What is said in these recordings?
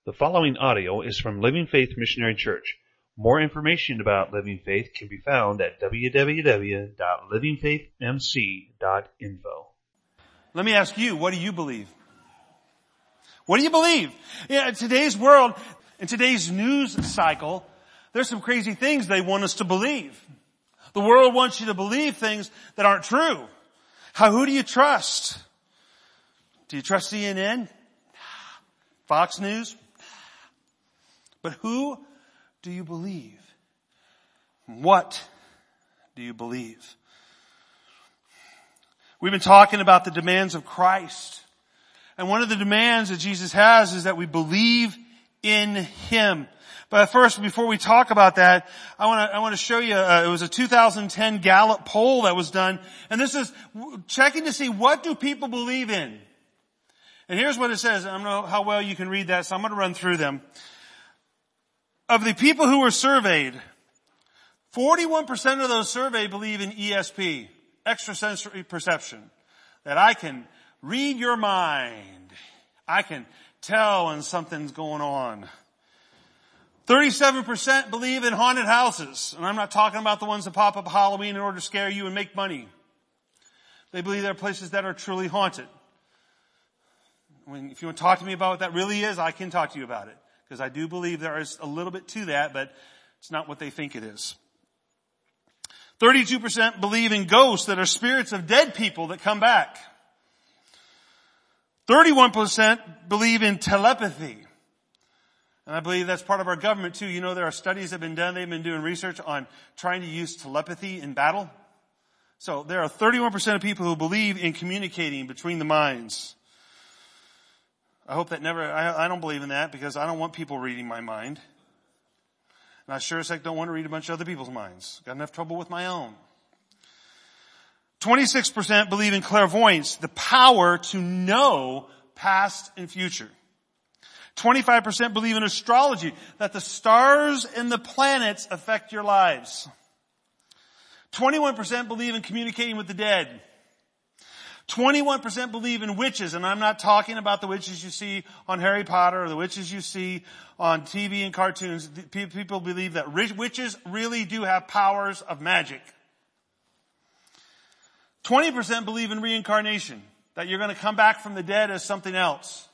The following audio is from Living Faith Missionary Church. More information about Living Faith can be found at www.livingfaithmc.info. Let me ask you, what do you believe? What do you believe? In today's world, in today's news cycle, there's some crazy things they want us to believe. The world wants you to believe things that aren't true. Who do you trust? Do you trust CNN? Fox News? But who do you believe? What do you believe? We've been talking about the demands of Christ. And one of the demands that Jesus has is that we believe in Him. But first, before we talk about that, I want to show you, it was a 2010 Gallup poll that was done. And this is checking to see what do people believe in. And here's what it says. I don't know how well you can read that, so I'm going to run through them. Of the people who were surveyed, 41% of those surveyed believe in ESP, extrasensory perception. That I can read your mind. I can tell when something's going on. 37% believe in haunted houses. And I'm not talking about the ones that pop up at Halloween in order to scare you and make money. They believe there are places that are truly haunted. If you want to talk to me about what that really is, I can talk to you about it. Because I do believe there is a little bit to that, but it's not what they think it is. 32% believe in ghosts that are spirits of dead people that come back. 31% believe in telepathy. And I believe that's part of our government too. You know, there are studies that have been done. They've been doing research on trying to use telepathy in battle. So there are 31% of people who believe in communicating between the minds. I hope that I don't believe in that because I don't want people reading my mind. And I sure as heck don't want to read a bunch of other people's minds. Got enough trouble with my own. 26% believe in clairvoyance, the power to know past and future. 25% believe in astrology, that the stars and the planets affect your lives. 21% believe in communicating with the dead. 21% believe in witches, and I'm not talking about the witches you see on Harry Potter or the witches you see on TV and cartoons. People believe that witches really do have powers of magic. 20% believe in reincarnation, that you're going to come back from the dead as something else.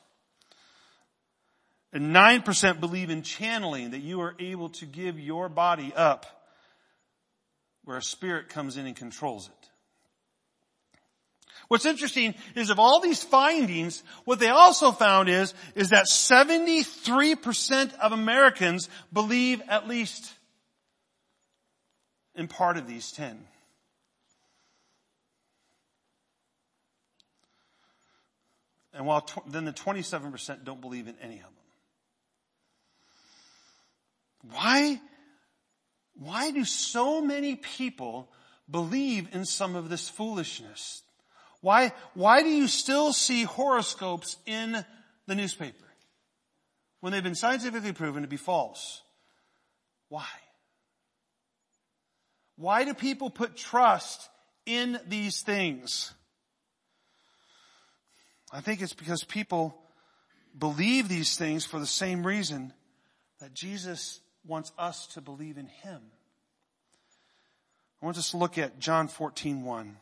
And 9% believe in channeling, that you are able to give your body up where a spirit comes in and controls it. What's interesting is of all these findings, what they also found is that 73% of Americans believe at least in part of these 10. And then the 27% don't believe in any of them. Why do so many people believe in some of this foolishness? Why do you still see horoscopes in the newspaper when they've been scientifically proven to be false? Why? Why do people put trust in these things? I think it's because people believe these things for the same reason that Jesus wants us to believe in Him. I want us to look at John 14:1.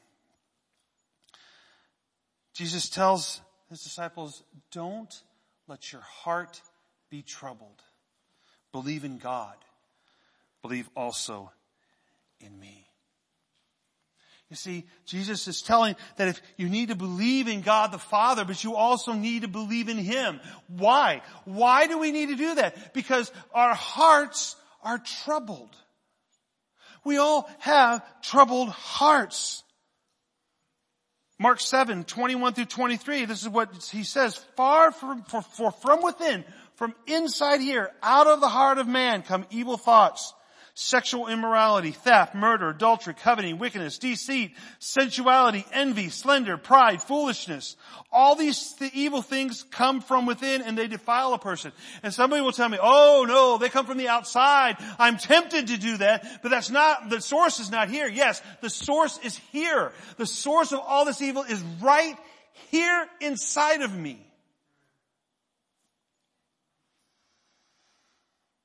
Jesus tells His disciples, don't let your heart be troubled. Believe in God. Believe also in me. You see, Jesus is telling that if you need to believe in God the Father, but you also need to believe in Him. Why? Why do we need to do that? Because our hearts are troubled. We all have troubled hearts. Mark 7:21-23, this is what He says. From within, from inside here, out of the heart of man come evil thoughts, sexual immorality, theft, murder, adultery, coveting, wickedness, deceit, sensuality, envy, slander, pride, foolishness. All these evil things come from within and they defile a person. And somebody will tell me, oh no, they come from the outside. I'm tempted to do that, but the source is not here. Yes, the source is here. The source of all this evil is right here inside of me.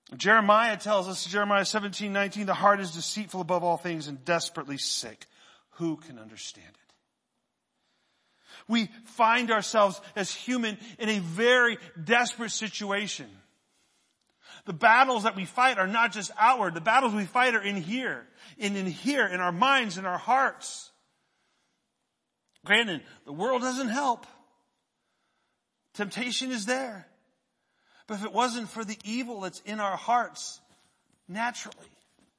Jeremiah tells us, Jeremiah 17:19, the heart is deceitful above all things and desperately sick. Who can understand it? We find ourselves as human in a very desperate situation. The battles that we fight are not just outward. The battles we fight are in here, in our minds, in our hearts. Granted, the world doesn't help. Temptation is there. But if it wasn't for the evil that's in our hearts, naturally,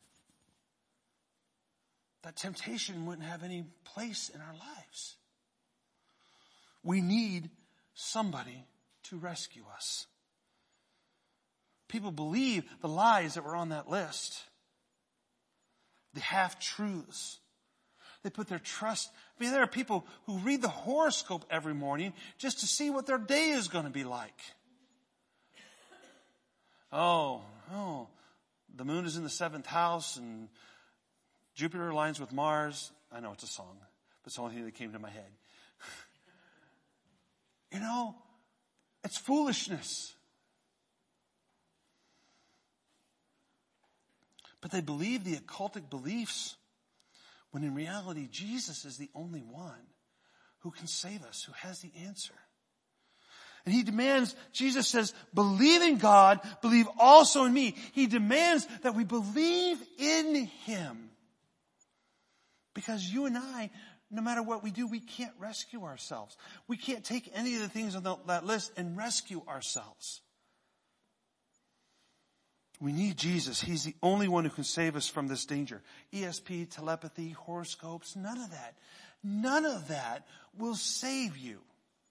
that temptation wouldn't have any place in our lives. We need somebody to rescue us. People believe the lies that were on that list. The half-truths. They put their trust. I mean, there are people who read the horoscope every morning just to see what their day is going to be like. Oh, the moon is in the 7th house and Jupiter aligns with Mars. I know it's a song, but it's the only thing that came to my head. You know, it's foolishness. But they believe the occultic beliefs when in reality Jesus is the only one who can save us, who has the answer. And he demands, Jesus says, believe in God, believe also in me. He demands that we believe in him. Because you and I, no matter what we do, we can't rescue ourselves. We can't take any of the things on that list and rescue ourselves. We need Jesus. He's the only one who can save us from this danger. ESP, telepathy, horoscopes, none of that. None of that will save you.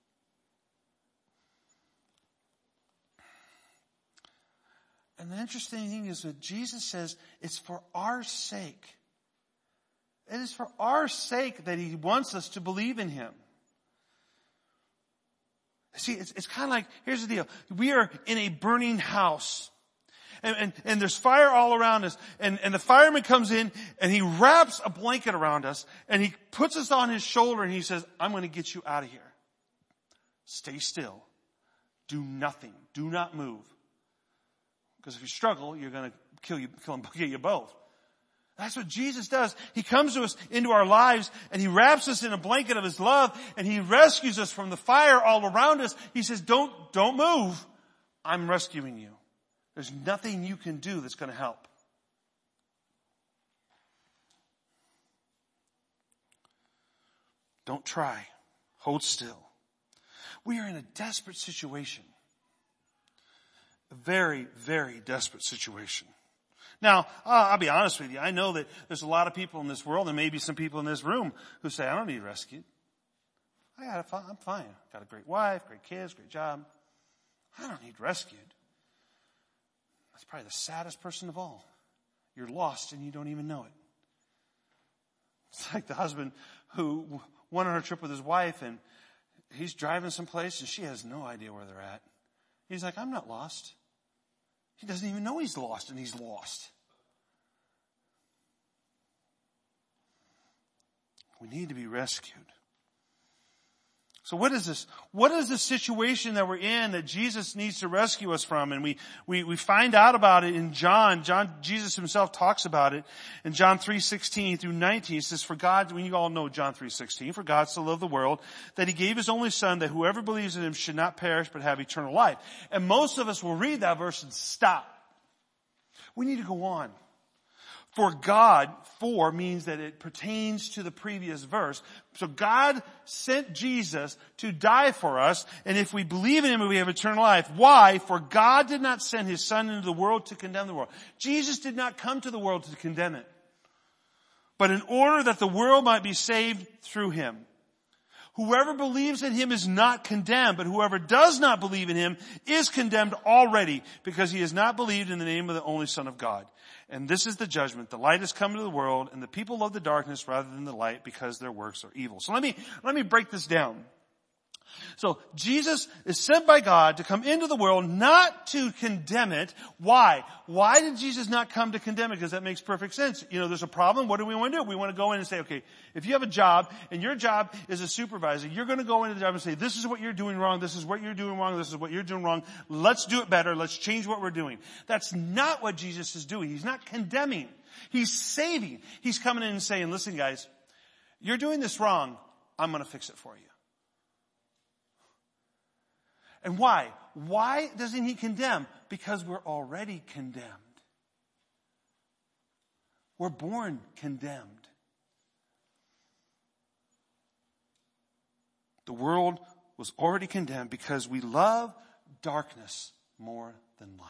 And the interesting thing is that Jesus says it's for our sake. It is for our sake that he wants us to believe in him. See, it's kind of like, here's the deal. We are in a burning house. And there's fire all around us. And the fireman comes in and he wraps a blanket around us and he puts us on his shoulder and he says, I'm going to get you out of here. Stay still. Do nothing. Do not move. Because if you struggle, you're going to kill you both. That's what Jesus does. He comes to us into our lives and he wraps us in a blanket of his love and he rescues us from the fire all around us. He says, don't move. I'm rescuing you. There's nothing you can do that's going to help. Don't try. Hold still. We are in a desperate situation. A very, very desperate situation. Now, I'll be honest with you. I know that there's a lot of people in this world and maybe some people in this room who say, I don't need rescued. I'm fine. I've got a great wife, great kids, great job. I don't need rescued. That's probably the saddest person of all. You're lost and you don't even know it. It's like the husband who went on a trip with his wife and he's driving someplace and she has no idea where they're at. He's like, I'm not lost. He doesn't even know he's lost and he's lost. We need to be rescued. So what is this? What is the situation that we're in that Jesus needs to rescue us from? And we find out about it in John. Jesus himself talks about it in John 3:16 through 19. He says, for God, when you all know John 3:16, for God so loved the world that he gave his only son that whoever believes in him should not perish but have eternal life. And most of us will read that verse and stop. We need to go on. For God, for means that it pertains to the previous verse. So God sent Jesus to die for us, and if we believe in him, we have eternal life. Why? For God did not send his son into the world to condemn the world. Jesus did not come to the world to condemn it, but in order that the world might be saved through him. Whoever believes in him is not condemned, but whoever does not believe in him is condemned already, because he has not believed in the name of the only Son of God. And this is the judgment. The light has come into the world, and the people love the darkness rather than the light, because their works are evil. So let me break this down. So Jesus is sent by God to come into the world, not to condemn it. Why? Why did Jesus not come to condemn it? Because that makes perfect sense. There's a problem. What do we want to do? We want to go in and say, okay, if you have a job and your job is a supervisor, you're going to go into the job and say, this is what you're doing wrong. This is what you're doing wrong. This is what you're doing wrong. Let's do it better. Let's change what we're doing. That's not what Jesus is doing. He's not condemning. He's saving. He's coming in and saying, listen guys, you're doing this wrong. I'm going to fix it for you. And why? Why doesn't he condemn? Because we're already condemned. We're born condemned. The world was already condemned because we love darkness more than light.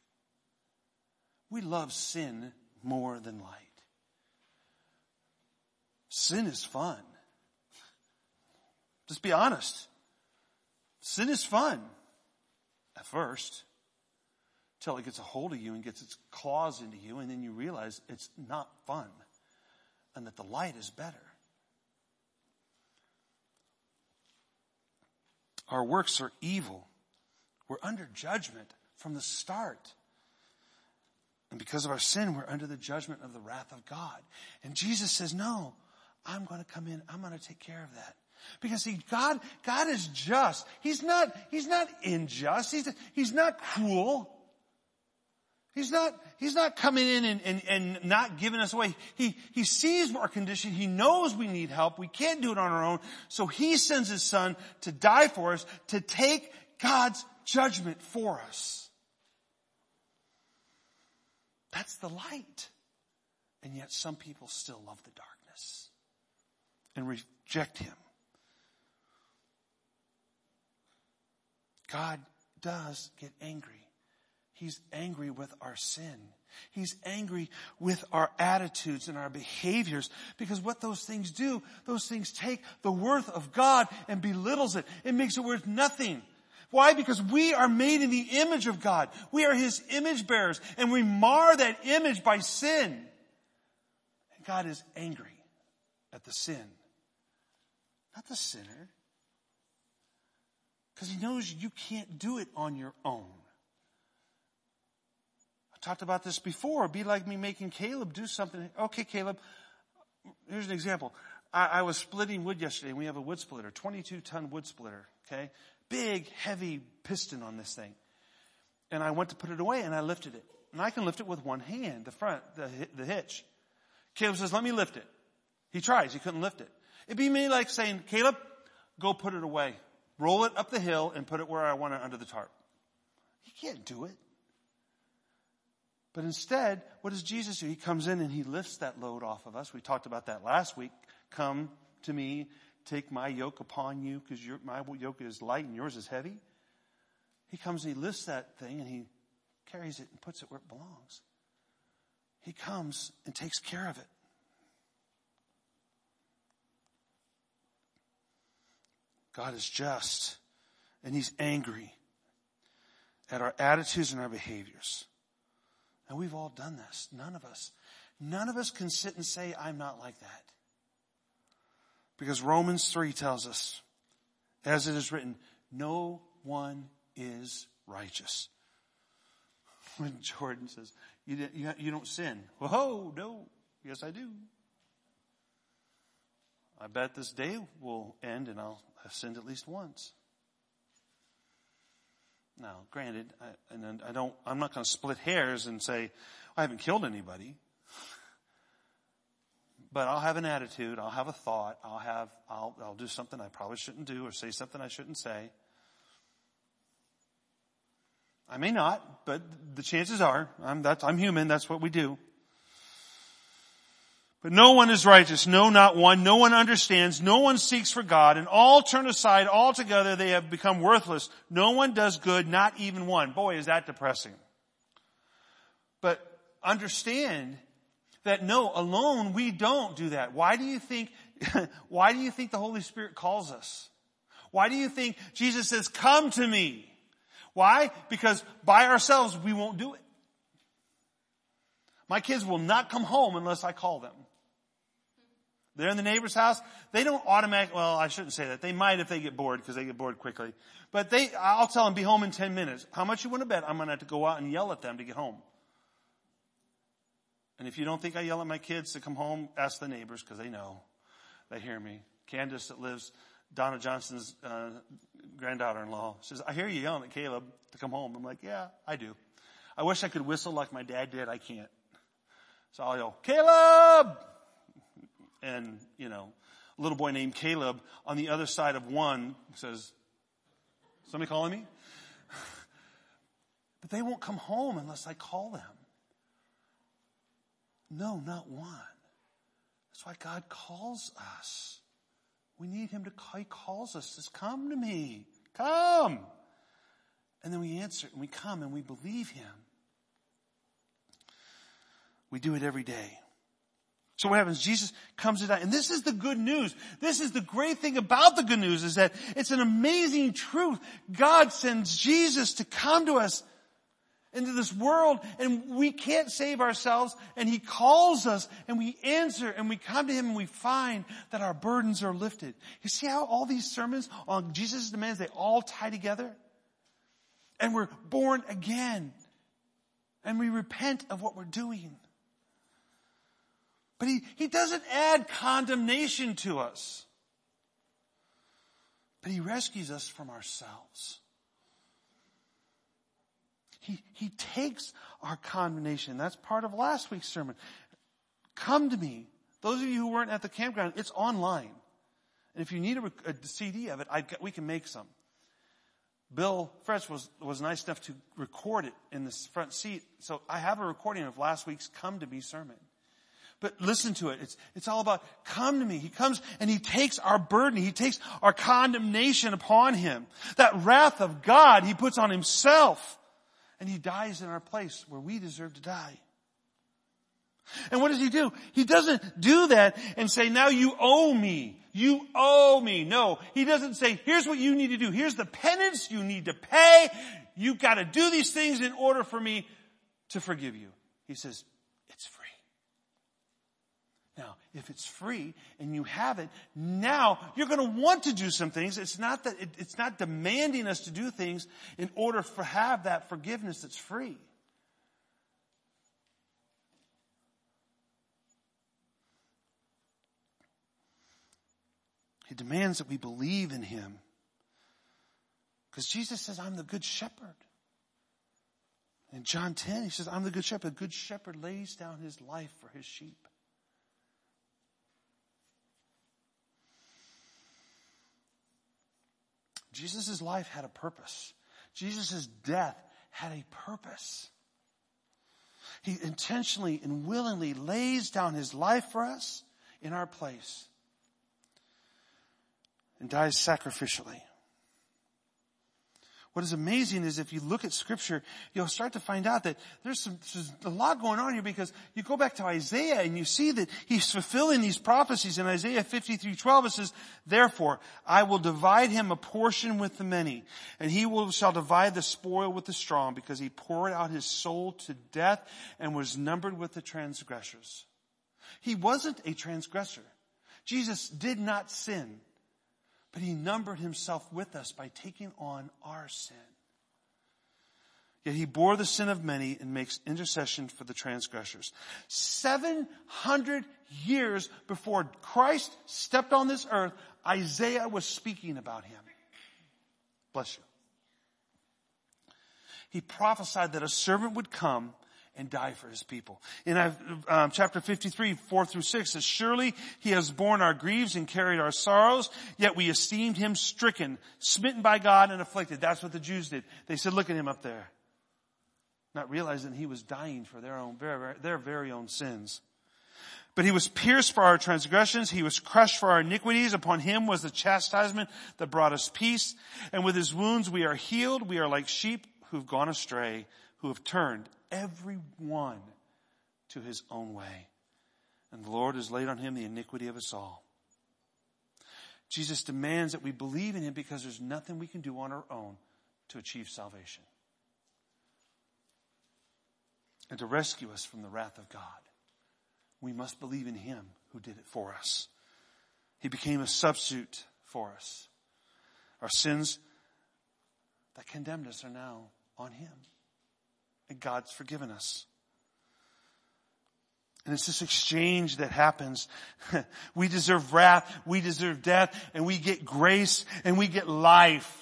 We love sin more than light. Sin is fun. Just be honest. Sin is fun at first, till it gets a hold of you and gets its claws into you, and then you realize it's not fun and that the light is better. Our works are evil. We're under judgment from the start. And because of our sin, we're under the judgment of the wrath of God. And Jesus says, no, I'm going to come in. I'm going to take care of that. Because see, God is just. He's not unjust. He's not cruel. He's not coming in and not giving us away. He sees our condition. He knows we need help. We can't do it on our own. So he sends his son to die for us, to take God's judgment for us. That's the light. And yet some people still love the darkness and reject him. God does get angry. He's angry with our sin. He's angry with our attitudes and our behaviors, because what those things do, those things take the worth of God and belittles it. It makes it worth nothing. Why? Because we are made in the image of God. We are his image bearers, and we mar that image by sin. And God is angry at the sin, not the sinner. Because he knows you can't do it on your own. I talked about this before. It'd be like me making Caleb do something. Okay, Caleb, here's an example. I was splitting wood yesterday. We have a wood splitter, 22-ton wood splitter, okay? Big, heavy piston on this thing. And I went to put it away, and I lifted it. And I can lift it with one hand, the front, the hitch. Caleb says, let me lift it. He tries. He couldn't lift it. It'd be me like saying, Caleb, go put it away. Roll it up the hill and put it where I want it, under the tarp. He can't do it. But instead, what does Jesus do? He comes in and he lifts that load off of us. We talked about that last week. Come to me, take my yoke upon you, because my yoke is light and yours is heavy. He comes and he lifts that thing and he carries it and puts it where it belongs. He comes and takes care of it. God is just, and he's angry at our attitudes and our behaviors. And we've all done this. None of us can sit and say, I'm not like that. Because Romans 3 tells us, as it is written, no one is righteous. When Jordan says, you don't sin. Whoa, no. Yes, I do. I bet this day will end and I'll have sinned at least once. Now, granted, I'm not going to split hairs and say, I haven't killed anybody. But I'll have an attitude, I'll have a thought, I'll do something I probably shouldn't do or say something I shouldn't say. I may not, but the chances are, I'm human, that's what we do. But no one is righteous, no, not one. No one understands, no one seeks for God, and all turn aside altogether. They have become worthless. No one does good, not even one. Boy, is that depressing. But understand that no, alone we don't do that. Why do you think the Holy Spirit calls us? Why do you think Jesus says, come to me? Why? Because by ourselves we won't do it. My kids will not come home unless I call them. They're in the neighbor's house. They don't automatically, well, I shouldn't say that. They might if they get bored, because they get bored quickly. But I'll tell them, be home in 10 minutes. How much you want to bet I'm going to have to go out and yell at them to get home? And if you don't think I yell at my kids to come home, ask the neighbors, because they know. They hear me. Candace, that lives, Donna Johnson's granddaughter-in-law, says, I hear you yelling at Caleb to come home. I'm like, yeah, I do. I wish I could whistle like my dad did. I can't. So I'll yell, Caleb! And, a little boy named Caleb on the other side of one says, somebody calling me? But they won't come home unless I call them. No, not one. That's why God calls us. We need him he calls us, says, come to me, come. And then we answer and we come and we believe him. We do it every day. So what happens? Jesus comes to die. And this is the good news. This is the great thing about the good news, is that it's an amazing truth. God sends Jesus to come to us into this world, and we can't save ourselves, and he calls us, and we answer, and we come to him, and we find that our burdens are lifted. You see how all these sermons on Jesus' demands, they all tie together? And we're born again. And we repent of what we're doing. But he doesn't add condemnation to us. But he rescues us from ourselves. He takes our condemnation. That's part of last week's sermon. Come to me. Those of you who weren't at the campground, it's online. And if you need a CD of it, we can make some. Bill Fretz was nice enough to record it in the front seat. So I have a recording of last week's Come to Me sermon. But listen to it. It's all about come to me. He comes and he takes our burden. He takes our condemnation upon him. That wrath of God he puts on himself. And he dies in our place where we deserve to die. And what does he do? He doesn't do that and say, now you owe me. You owe me. No, he doesn't say, here's what you need to do. Here's the penance you need to pay. You've got to do these things in order for me to forgive you. He says, it's free. Now, if it's free and you have it, now you're going to want to do some things. It's not that it's not demanding us to do things in order to have that forgiveness that's free. He demands that we believe in him. Because Jesus says, I'm the good shepherd. In John 10, he says, I'm the good shepherd. The good shepherd lays down his life for his sheep. Jesus' life had a purpose. Jesus' death had a purpose. He intentionally and willingly lays down his life for us in our place and dies sacrificially. What is amazing is if you look at Scripture, you'll start to find out that there's a lot going on here, because you go back to Isaiah and you see that he's fulfilling these prophecies. In Isaiah 53:12 it says, therefore, I will divide him a portion with the many, and he shall divide the spoil with the strong, because he poured out his soul to death and was numbered with the transgressors. He wasn't a transgressor. Jesus did not sin. But he numbered himself with us by taking on our sin. Yet he bore the sin of many and makes intercession for the transgressors. 700 years before Christ stepped on this earth, Isaiah was speaking about him. Bless you. He prophesied that a servant would come and die for his people. In chapter 53, 4-6 says, surely he has borne our griefs and carried our sorrows, yet we esteemed him stricken, smitten by God and afflicted. That's what the Jews did. They said, look at him up there. Not realizing he was dying for their very own sins. But he was pierced for our transgressions. He was crushed for our iniquities. Upon him was the chastisement that brought us peace. And with his wounds we are healed. We are like sheep who've gone astray, who have turned every one to his own way. And the Lord has laid on him the iniquity of us all. Jesus demands that we believe in him, because there's nothing we can do on our own to achieve salvation and to rescue us from the wrath of God. We must believe in him who did it for us. He became a substitute for us. Our sins that condemned us are now on him. And God's forgiven us. And it's this exchange that happens. We deserve wrath, we deserve death, and we get grace, and we get life.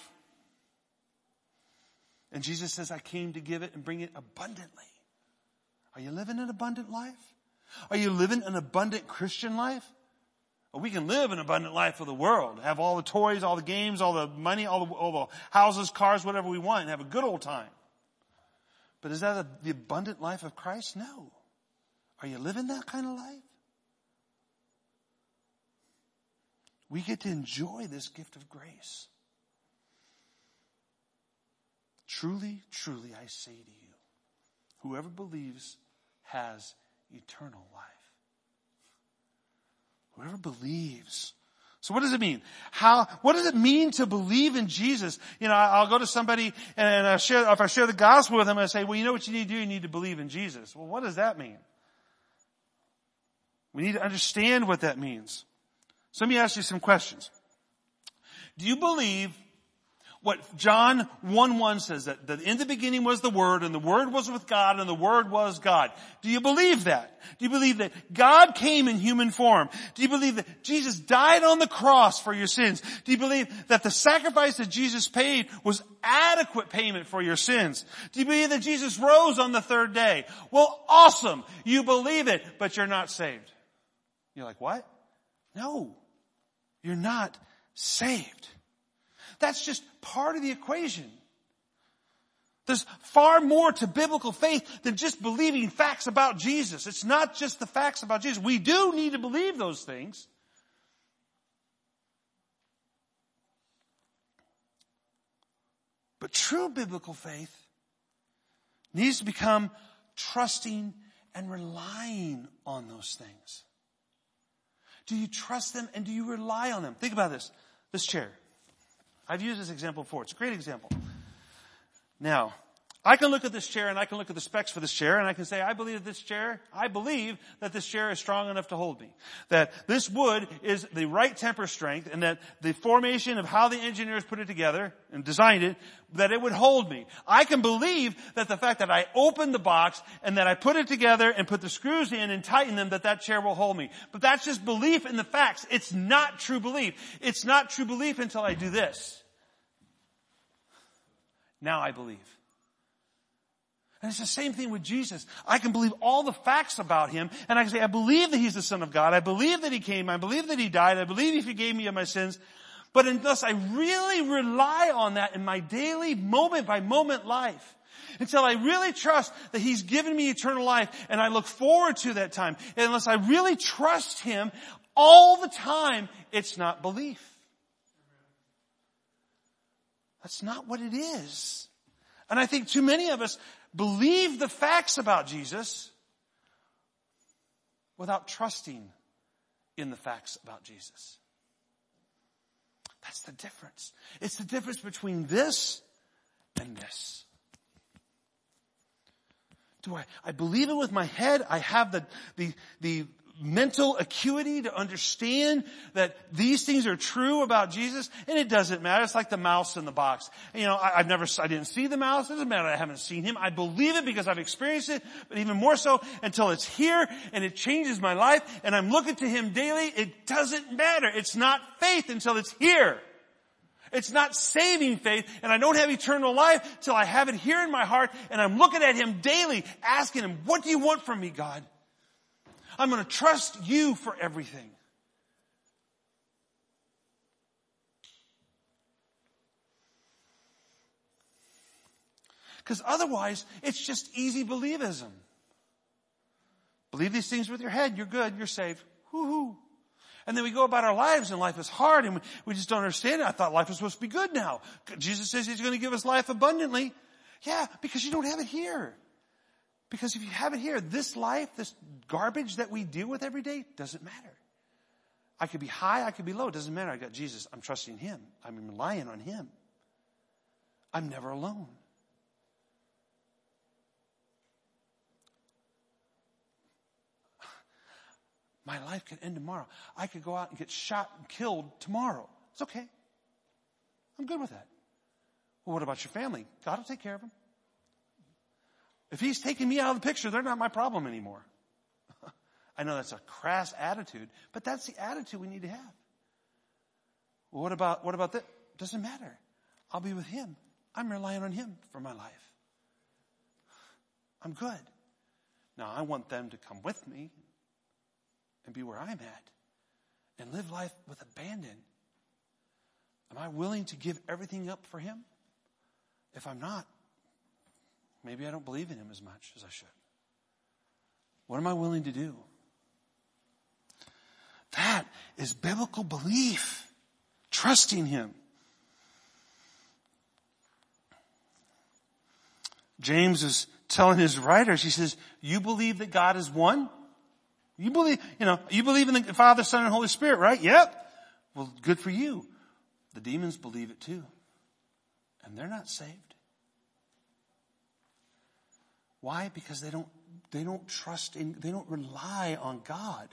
And Jesus says, I came to give it and bring it abundantly. Are you living an abundant life? Are you living an abundant Christian life? Well, we can live an abundant life for the world. Have all the toys, all the games, all the money, all the houses, cars, whatever we want, and have a good old time. But is that the abundant life of Christ? No. Are you living that kind of life? We get to enjoy this gift of grace. Truly, truly, I say to you, whoever believes has eternal life. Whoever believes. So what does it mean? What does it mean to believe in Jesus? You know, I'll go to somebody and if I share the gospel with them, I say, well, you know what you need to do? You need to believe in Jesus. Well, what does that mean? We need to understand what that means. So let me ask you some questions. Do you believe what John 1:1 says, that in the beginning was the Word, and the Word was with God, and the Word was God? Do you believe that? Do you believe that God came in human form? Do you believe that Jesus died on the cross for your sins? Do you believe that the sacrifice that Jesus paid was adequate payment for your sins? Do you believe that Jesus rose on the third day? Well, awesome. You believe it, but you're not saved. You're like, what? No, you're not saved. That's just part of the equation. There's far more to biblical faith than just believing facts about Jesus. It's not just the facts about Jesus. We do need to believe those things. But true biblical faith needs to become trusting and relying on those things. Do you trust them and do you rely on them? Think about this. This chair. I've used this example before. It's a great example. Now, I can look at this chair and I can look at the specs for this chair and I can say, I believe that this chair is strong enough to hold me. That this wood is the right temper strength and that the formation of how the engineers put it together and designed it, that it would hold me. I can believe that the fact that I opened the box and that I put it together and put the screws in and tighten them, that chair will hold me. But that's just belief in the facts. It's not true belief. It's not true belief until I do this. Now I believe. And it's the same thing with Jesus. I can believe all the facts about him, and I can say, I believe that he's the Son of God. I believe that he came. I believe that he died. I believe he forgave me of my sins. But unless I really rely on that in my daily moment by moment life, until I really trust that he's given me eternal life and I look forward to that time, and unless I really trust him all the time, it's not belief. That's not what it is. And I think too many of us believe the facts about Jesus without trusting in the facts about Jesus. That's the difference. It's the difference between this and this. Do I believe it with my head? I have the mental acuity to understand that these things are true about Jesus, and it doesn't matter. It's like the mouse in the box. You know, I didn't see the mouse. It doesn't matter. I haven't seen him. I believe it because I've experienced it, but even more so until it's here and it changes my life and I'm looking to him daily. It doesn't matter. It's not faith until it's here. It's not saving faith, and I don't have eternal life till I have it here in my heart and I'm looking at him daily, asking him, what do you want from me, God? I'm going to trust you for everything. Because otherwise, it's just easy believism. Believe these things with your head. You're good. You're saved. Woo-hoo. And then we go about our lives and life is hard and we just don't understand it. I thought life was supposed to be good now. Jesus says he's going to give us life abundantly. Yeah, because you don't have it here. Because if you have it here, this life, this garbage that we deal with every day, doesn't matter. I could be high, I could be low. It doesn't matter. I got Jesus. I'm trusting him. I'm relying on him. I'm never alone. My life could end tomorrow. I could go out and get shot and killed tomorrow. It's okay. I'm good with that. Well, what about your family? God will take care of them. If he's taking me out of the picture, they're not my problem anymore. I know that's a crass attitude, but that's the attitude we need to have. Well, what about that? Doesn't matter. I'll be with him. I'm relying on him for my life. I'm good. Now, I want them to come with me and be where I'm at and live life with abandon. Am I willing to give everything up for him? If I'm not, maybe I don't believe in him as much as I should. What am I willing to do? That is biblical belief. Trusting him. James is telling his writers, he says, you believe that God is one? You believe in the Father, Son, and Holy Spirit, right? Yep. Well, good for you. The demons believe it too. And they're not saved. Why? Because they don't trust in, they don't rely on God.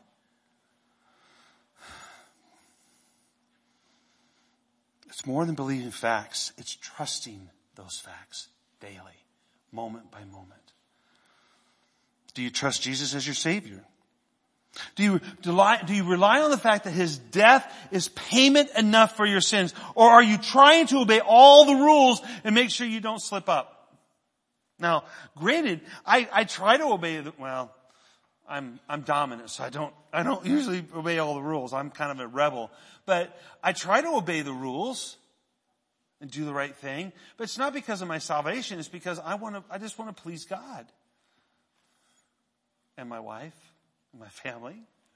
It's more than believing facts. It's trusting those facts daily, moment by moment. Do you trust Jesus as your Savior? Do you rely on the fact that his death is payment enough for your sins? Or are you trying to obey all the rules and make sure you don't slip up? Now, granted, I try to obey I'm dominant, so I don't usually obey all the rules. I'm kind of a rebel. But I try to obey the rules and do the right thing. But it's not because of my salvation. It's because I just want to please God. And my wife, and my family.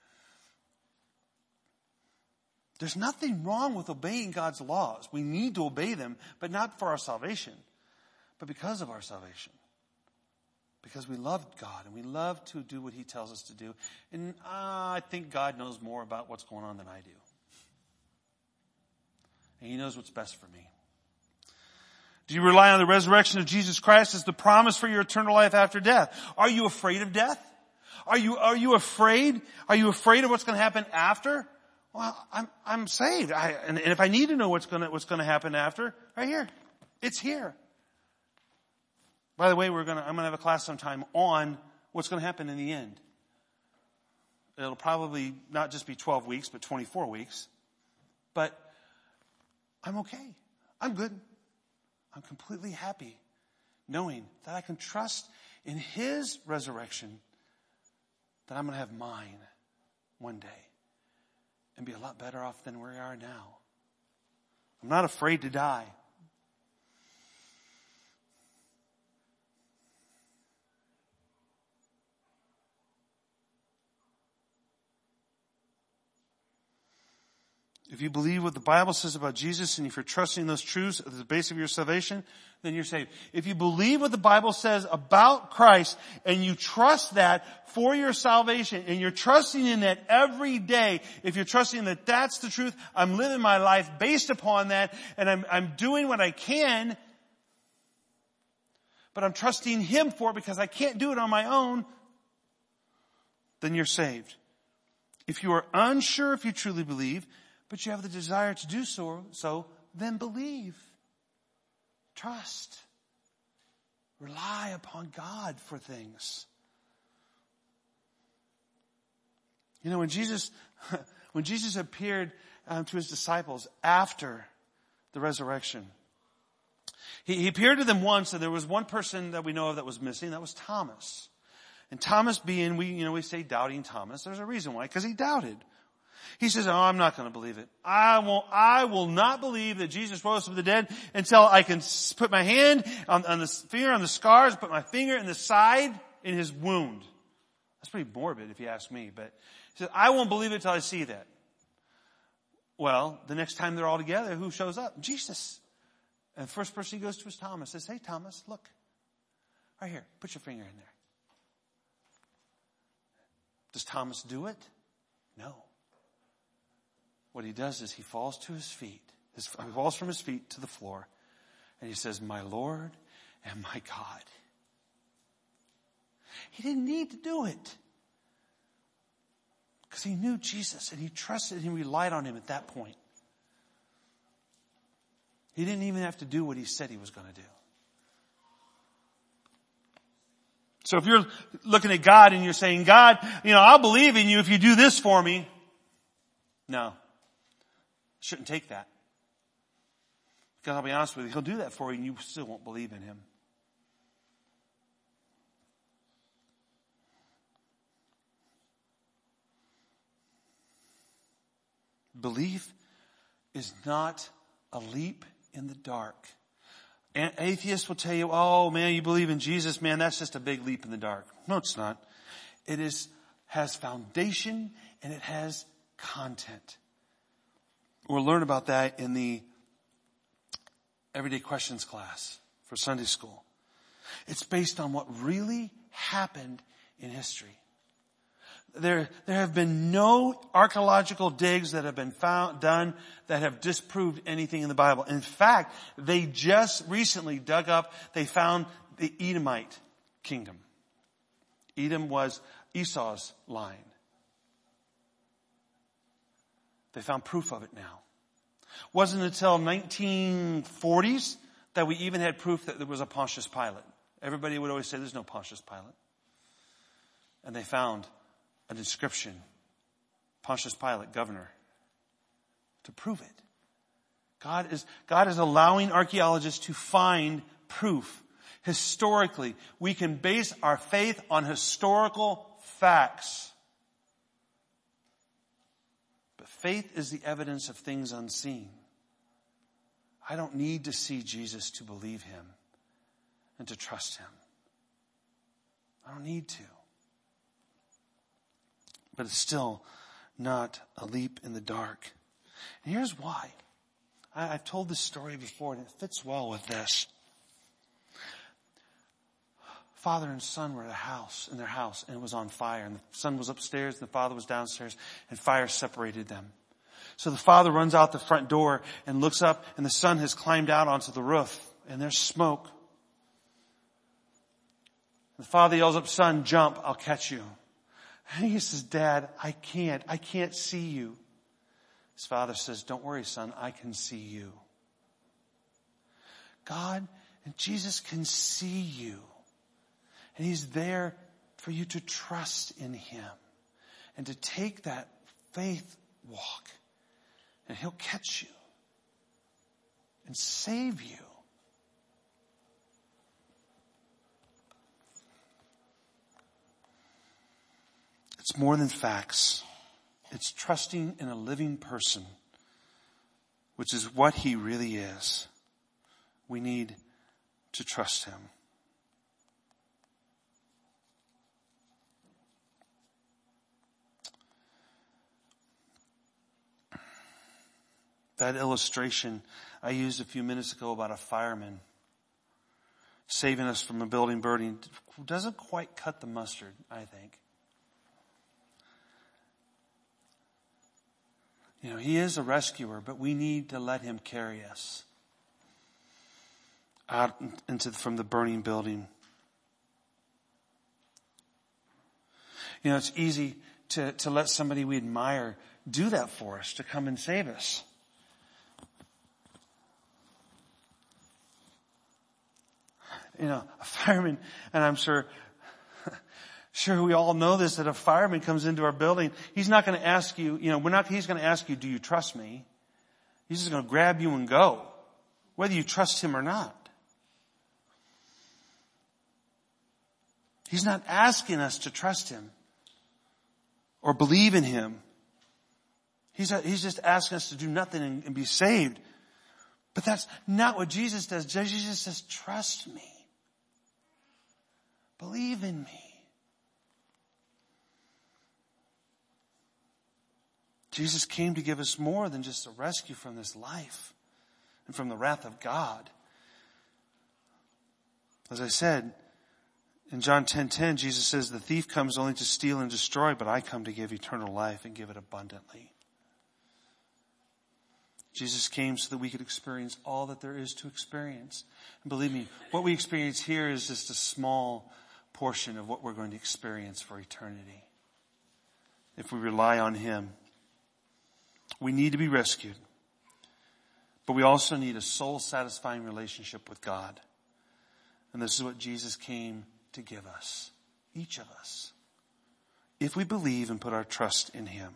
There's nothing wrong with obeying God's laws. We need to obey them, but not for our salvation, but because of our salvation. Because we love God and we love to do what he tells us to do. And I think God knows more about what's going on than I do. And he knows what's best for me. Do you rely on the resurrection of Jesus Christ as the promise for your eternal life after death? Are you afraid of death? Are you afraid? Are you afraid of what's going to happen after? Well, I'm saved. And if I need to know what's going to happen after, right here. It's here. By the way, I'm going to have a class sometime on what's going to happen in the end. It'll probably not just be 12 weeks, but 24 weeks. But I'm okay. I'm good. I'm completely happy knowing that I can trust in his resurrection that I'm going to have mine one day and be a lot better off than we are now. I'm not afraid to die. If you believe what the Bible says about Jesus and if you're trusting those truths at the base of your salvation, then you're saved. If you believe what the Bible says about Christ and you trust that for your salvation and you're trusting in that every day, if you're trusting that that's the truth, I'm living my life based upon that and I'm doing what I can, but I'm trusting him for it because I can't do it on my own, then you're saved. If you are unsure if you truly believe, but you have the desire to do so, then believe. Trust. Rely upon God for things. You know, when Jesus appeared to his disciples after the resurrection, he appeared to them once, and there was one person that we know of that was missing. That was Thomas. And Thomas being, we say doubting Thomas. There's a reason why, because he doubted. He says, I'm not going to believe it. I will not believe that Jesus rose from the dead until I can put my hand on the finger on the scars, put my finger in the side in his wound. That's pretty morbid if you ask me, but he said, I won't believe it until I see that. Well, the next time they're all together, who shows up? Jesus. And the first person he goes to is Thomas. Says, hey Thomas, look. Right here, put your finger in there. Does Thomas do it? No. What he does is he falls to his feet. He falls from his feet to the floor. And he says, my Lord and my God. He didn't need to do it. Because he knew Jesus and he trusted and he relied on him at that point. He didn't even have to do what he said he was going to do. So if you're looking at God and you're saying, God, I'll believe in you if you do this for me. No. Shouldn't take that. Because I'll be honest with you, he'll do that for you and you still won't believe in him. Belief is not a leap in the dark. And atheists will tell you, oh man, you believe in Jesus, man, that's just a big leap in the dark. No, it's not. It has foundation and it has content. We'll learn about that in the Everyday Questions class for Sunday school. It's based on what really happened in history. There have been no archaeological digs that have been done that have disproved anything in the Bible. In fact, they just recently dug up, they found the Edomite kingdom. Edom was Esau's line. They found proof of it now. Wasn't until 1940s that we even had proof that there was a Pontius Pilate. Everybody would always say there's no Pontius Pilate. And they found an inscription, Pontius Pilate, governor, to prove it. God is allowing archaeologists to find proof. Historically, we can base our faith on historical facts. But faith is the evidence of things unseen. I don't need to see Jesus to believe him and to trust him. I don't need to. But it's still not a leap in the dark. And here's why. I've told this story before and it fits well with this. Father and son were in their house, and it was on fire. And the son was upstairs and the father was downstairs, and fire separated them. So the father runs out the front door and looks up, and the son has climbed out onto the roof, and there's smoke. The father yells up, son, jump, I'll catch you. And he says, Dad, I can't see you. His father says, don't worry, son, I can see you. God and Jesus can see you. And he's there for you to trust in him and to take that faith walk. And he'll catch you and save you. It's more than facts. It's trusting in a living person, which is what he really is. We need to trust him. That illustration I used a few minutes ago about a fireman saving us from a building burning doesn't quite cut the mustard, I think. He is a rescuer, but we need to let him carry us out from the burning building. It's easy to let somebody we admire do that for us, to come and save us. A fireman, and I'm sure we all know this, that a fireman comes into our building. He's not going to ask you, he's going to ask you, do you trust me? He's just going to grab you and go, whether you trust him or not. He's not asking us to trust him or believe in him. He's just asking us to do nothing and be saved. But that's not what Jesus does. Jesus says, trust me. Believe in me. Jesus came to give us more than just a rescue from this life and from the wrath of God. As I said, in John 10:10, Jesus says, the thief comes only to steal and destroy, but I come to give eternal life and give it abundantly. Jesus came so that we could experience all that there is to experience. And believe me, what we experience here is just a small portion of what we're going to experience for eternity. if we rely on him. We need to be rescued. But we also need a soul-satisfying relationship with God. And this is what Jesus came to give us, each of us, if we believe and put our trust in him.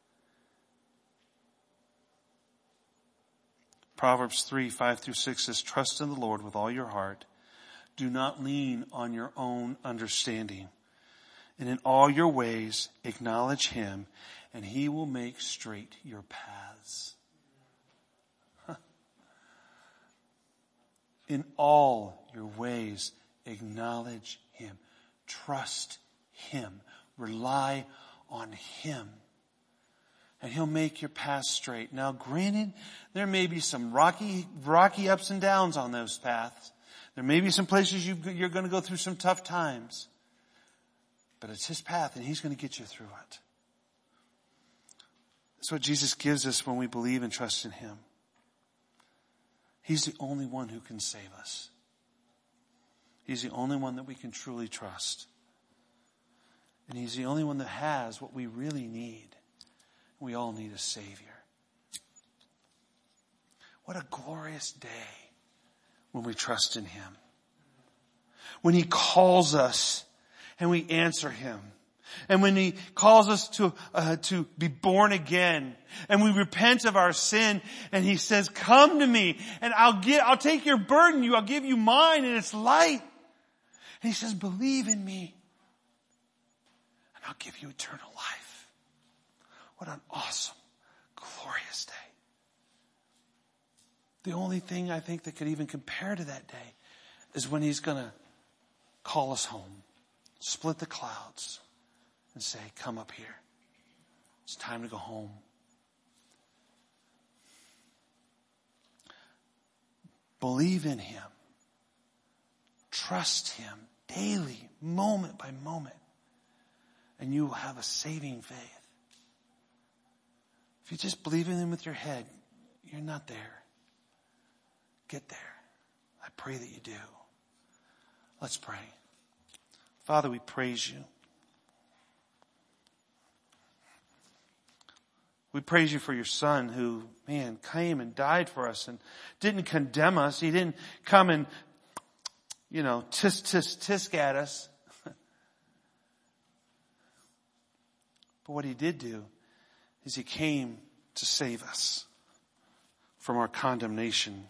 Proverbs 3:5-6 says, trust in the Lord with all your heart. Do not lean on your own understanding. And in all your ways acknowledge him, and he will make straight your paths. In all your ways acknowledge him. Trust him. Rely on him. And he'll make your path straight. Now granted, there may be some rocky ups and downs on those paths. There may be some places you're going to go through some tough times. But it's his path and he's going to get you through it. That's what Jesus gives us when we believe and trust in him. He's the only one who can save us. He's the only one that we can truly trust. And he's the only one that has what we really need. We all need a Savior. What a glorious day when we trust in him. When he calls us and we answer him. And when he calls us to be born again, and we repent of our sin, and he says, come to me and I'll take your burden, I'll give you mine, and it's light. And he says, believe in me and I'll give you eternal life. What an awesome, glorious day. The only thing I think that could even compare to that day is when he's going to call us home, split the clouds, and say, come up here. It's time to go home. Believe in him. Trust him daily, moment by moment. And you will have a saving faith. If you just believe in him with your head, you're not there. Get there. I pray that you do. Let's pray. Father, we praise you. We praise you for your son who, came and died for us and didn't condemn us. He didn't come and, tisk at us. But what he did do is he came to save us from our condemnation.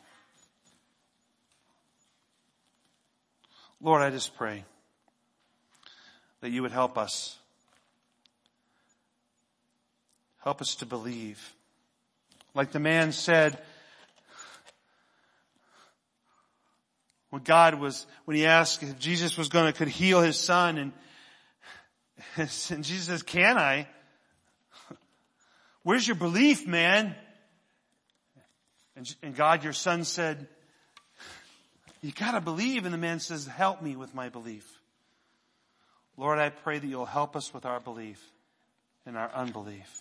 Lord, I just pray that you would help us. Help us to believe. Like the man said, when he asked if Jesus could heal his son, and Jesus says, can I? Where's your belief, man? And God, your son, said, you gotta believe. And the man says, help me with my belief. Lord, I pray that you'll help us with our belief and our unbelief.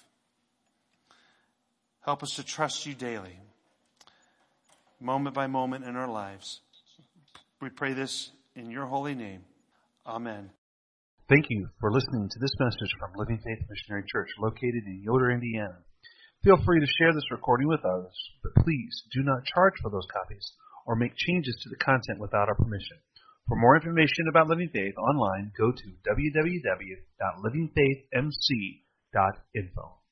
Help us to trust you daily, moment by moment in our lives. We pray this in your holy name. Amen. Thank you for listening to this message from Living Faith Missionary Church located in Yoder, Indiana. Feel free to share this recording with others, but please do not charge for those copies or make changes to the content without our permission. For more information about Living Faith online, go to www.livingfaithmc.info.